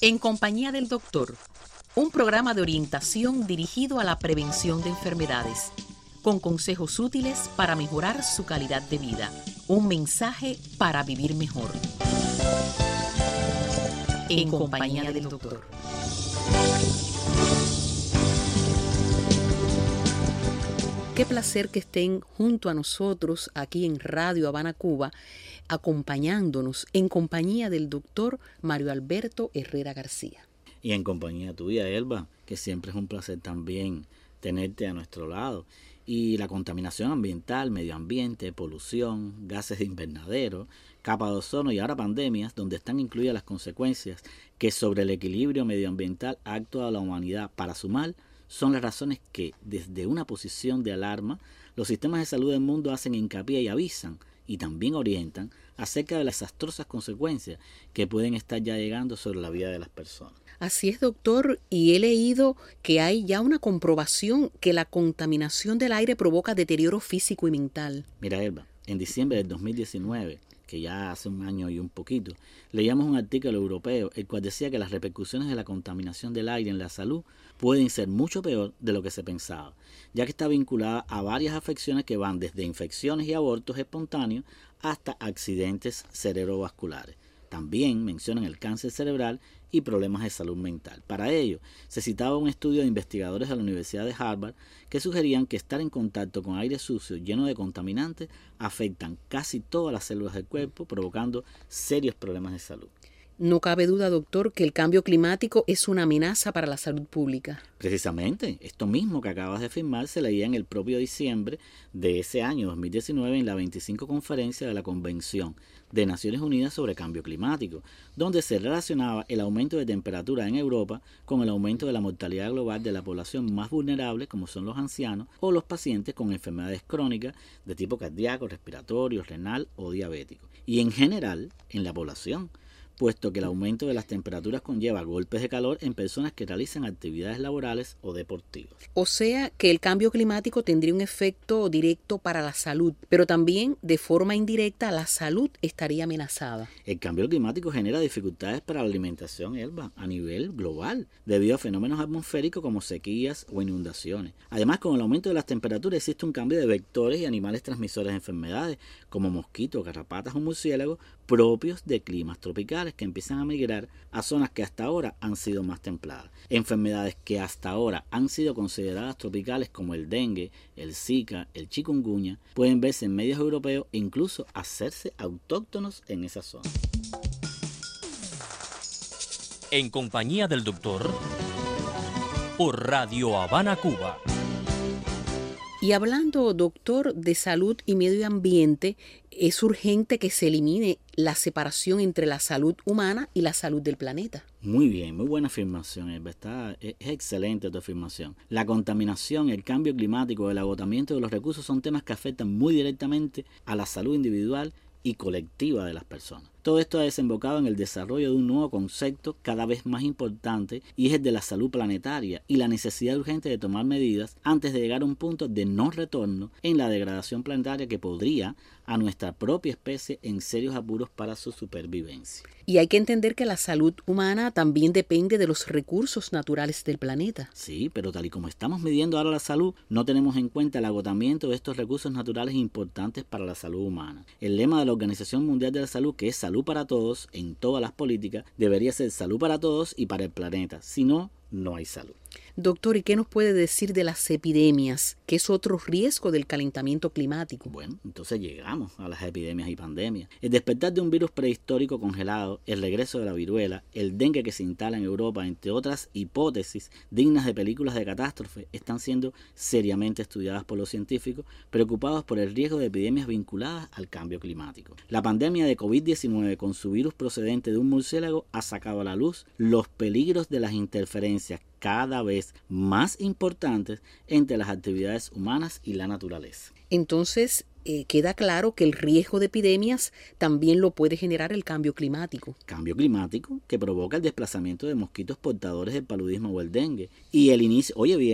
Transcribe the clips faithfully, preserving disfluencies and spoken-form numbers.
En compañía del doctor, un programa de orientación dirigido a la prevención de enfermedades, con consejos útiles para mejorar su calidad de vida. Un mensaje para vivir mejor. En compañía del doctor. Qué placer que estén junto a nosotros aquí en Radio Habana, Cuba, acompañándonos en compañía del doctor Mario Alberto Herrera García. Y en compañía tuya, Elba, que siempre es un placer también tenerte a nuestro lado. Y la contaminación ambiental, medio ambiente, polución, gases de invernadero, capa de ozono y ahora pandemias, donde están incluidas las consecuencias que sobre el equilibrio medioambiental ha actuado la humanidad para su mal, son las razones que, desde una posición de alarma, los sistemas de salud del mundo hacen hincapié y avisan, y también orientan, acerca de las desastrosas consecuencias que pueden estar ya llegando sobre la vida de las personas. Así es, doctor, y he leído que hay ya una comprobación que la contaminación del aire provoca deterioro físico y mental. Mira, Elba, en diciembre del dos mil diecinueve, que ya hace un año y un poquito, leíamos un artículo europeo el cual decía que las repercusiones de la contaminación del aire en la salud pueden ser mucho peor de lo que se pensaba, ya que está vinculada a varias afecciones que van desde infecciones y abortos espontáneos hasta accidentes cerebrovasculares. También mencionan el cáncer cerebral y problemas de salud mental. Para ello, se citaba un estudio de investigadores de la Universidad de Harvard que sugerían que estar en contacto con aire sucio lleno de contaminantes afectan casi todas las células del cuerpo, provocando serios problemas de salud. No cabe duda, doctor, que el cambio climático es una amenaza para la salud pública. Precisamente, esto mismo que acabas de afirmar se leía en el propio diciembre de ese año dos mil diecinueve en la veinticinco conferencia de la Convención de Naciones Unidas sobre Cambio Climático, donde se relacionaba el aumento de temperatura en Europa con el aumento de la mortalidad global de la población más vulnerable, como son los ancianos o los pacientes con enfermedades crónicas de tipo cardíaco, respiratorio, renal o diabético. Y en general, en la población, puesto que el aumento de las temperaturas conlleva golpes de calor en personas que realizan actividades laborales o deportivas. O sea que el cambio climático tendría un efecto directo para la salud, pero también de forma indirecta la salud estaría amenazada. El cambio climático genera dificultades para la alimentación, Elba, a nivel global, debido a fenómenos atmosféricos como sequías o inundaciones. Además, con el aumento de las temperaturas existe un cambio de vectores y animales transmisores de enfermedades, como mosquitos, garrapatas o murciélagos, propios de climas tropicales que empiezan a migrar a zonas que hasta ahora han sido más templadas. Enfermedades que hasta ahora han sido consideradas tropicales como el dengue, el zika, el chikungunya, pueden verse en medios europeos e incluso hacerse autóctonos en esa zona. En compañía del doctor, por Radio Habana, Cuba. Y hablando, doctor, de salud y medio ambiente, es urgente que se elimine la separación entre la salud humana y la salud del planeta. Muy bien, muy buena afirmación, Elba. Está, es, es excelente tu afirmación. La contaminación, el cambio climático, el agotamiento de los recursos son temas que afectan muy directamente a la salud individual y colectiva de las personas. Todo esto ha desembocado en el desarrollo de un nuevo concepto cada vez más importante y es el de la salud planetaria y la necesidad urgente de tomar medidas antes de llegar a un punto de no retorno en la degradación planetaria que podría a nuestra propia especie en serios apuros para su supervivencia. Y hay que entender que la salud humana también depende de los recursos naturales del planeta. Sí, pero tal y como estamos midiendo ahora la salud, no tenemos en cuenta el agotamiento de estos recursos naturales importantes para la salud humana. El lema de la Organización Mundial de la Salud, que es salud para todos en todas las políticas, debería ser salud para todos y para el planeta. Si no, no hay salud. Doctor, ¿y qué nos puede decir de las epidemias, que es otro riesgo del calentamiento climático? Bueno, entonces llegamos a las epidemias y pandemias. El despertar de un virus prehistórico congelado, el regreso de la viruela, el dengue que se instala en Europa, entre otras hipótesis dignas de películas de catástrofe, están siendo seriamente estudiadas por los científicos, preocupados por el riesgo de epidemias vinculadas al cambio climático. La pandemia de covid diecinueve, con su virus procedente de un murciélago, ha sacado a la luz los peligros de las interferencias cada vez más importantes entre las actividades humanas y la naturaleza. Entonces, eh, queda claro que el riesgo de epidemias también lo puede generar el cambio climático. Cambio climático que provoca el desplazamiento de mosquitos portadores del paludismo o el dengue. Y el inicio, oye bien,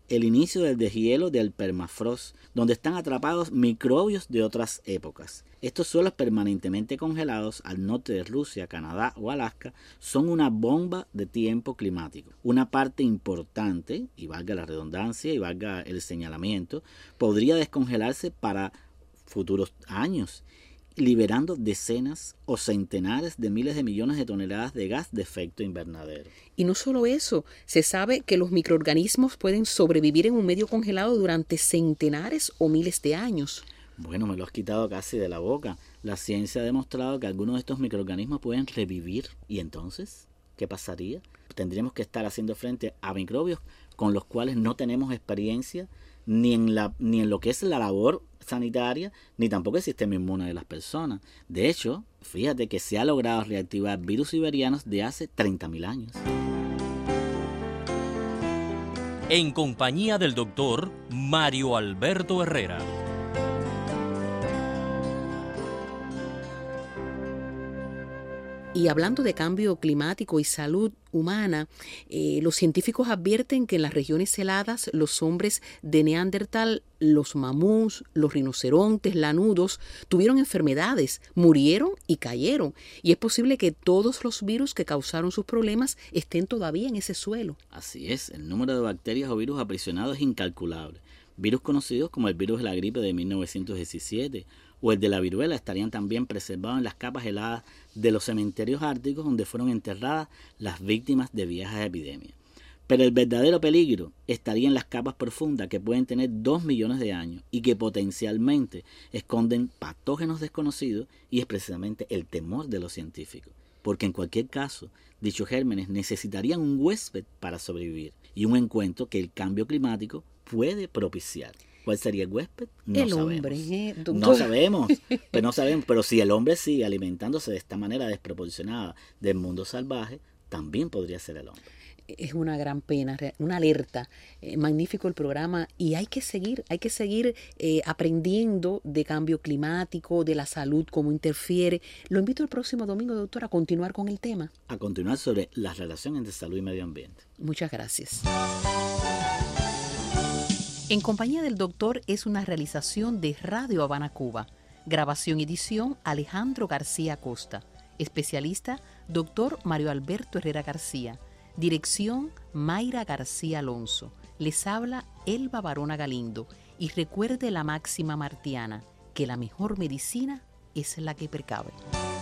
el inicio del deshielo del permafrost, donde están atrapados microbios de otras épocas. Estos suelos permanentemente congelados al norte de Rusia, Canadá o Alaska son una bomba de tiempo climático. Una parte importante, y valga la redundancia y valga el señalamiento, podría descongelarse para futuros años, liberando decenas o centenares de miles de millones de toneladas de gas de efecto invernadero. Y no solo eso, se sabe que los microorganismos pueden sobrevivir en un medio congelado durante centenares o miles de años. Bueno, me lo has quitado casi de la boca. La ciencia ha demostrado que algunos de estos microorganismos pueden revivir. ¿Y entonces qué pasaría? Tendríamos que estar haciendo frente a microbios con los cuales no tenemos experiencia ni en, la, ni en lo que es la labor sanitaria, ni tampoco el sistema inmune de las personas. De hecho, fíjate que se ha logrado reactivar virus siberianos de hace treinta mil años. En compañía del doctor Mario Alberto Herrera. Y hablando de cambio climático y salud humana, eh, los científicos advierten que en las regiones heladas los hombres de Neandertal, los mamús, los rinocerontes, lanudos, tuvieron enfermedades, murieron y cayeron. Y es posible que todos los virus que causaron sus problemas estén todavía en ese suelo. Así es, el número de bacterias o virus aprisionados es incalculable. Virus conocidos como el virus de la gripe de mil novecientos diecisiete o el de la viruela estarían también preservados en las capas heladas de los cementerios árticos donde fueron enterradas las víctimas de viejas epidemias. Pero el verdadero peligro estaría en las capas profundas que pueden tener dos millones de años y que potencialmente esconden patógenos desconocidos, y es precisamente el temor de los científicos. Porque en cualquier caso, dichos gérmenes necesitarían un huésped para sobrevivir y un encuentro que el cambio climático puede propiciar. ¿Cuál sería el huésped? No el sabemos. hombre, ¿eh, doctor? No sabemos, pero no sabemos. Pero si el hombre sigue alimentándose de esta manera desproporcionada del mundo salvaje, también podría ser el hombre. Es una gran pena, una alerta. Eh, magnífico el programa, y hay que seguir, hay que seguir eh, aprendiendo de cambio climático, de la salud, cómo interfiere. Lo invito el próximo domingo, doctor, a continuar con el tema. A continuar sobre la relación entre salud y medio ambiente. Muchas gracias. En compañía del doctor es una realización de Radio Habana Cuba. Grabación y edición Alejandro García Costa. Especialista doctor Mario Alberto Herrera García. Dirección Mayra García Alonso. Les habla Elba Barona Galindo. Y recuerde la máxima martiana, que la mejor medicina es la que precave.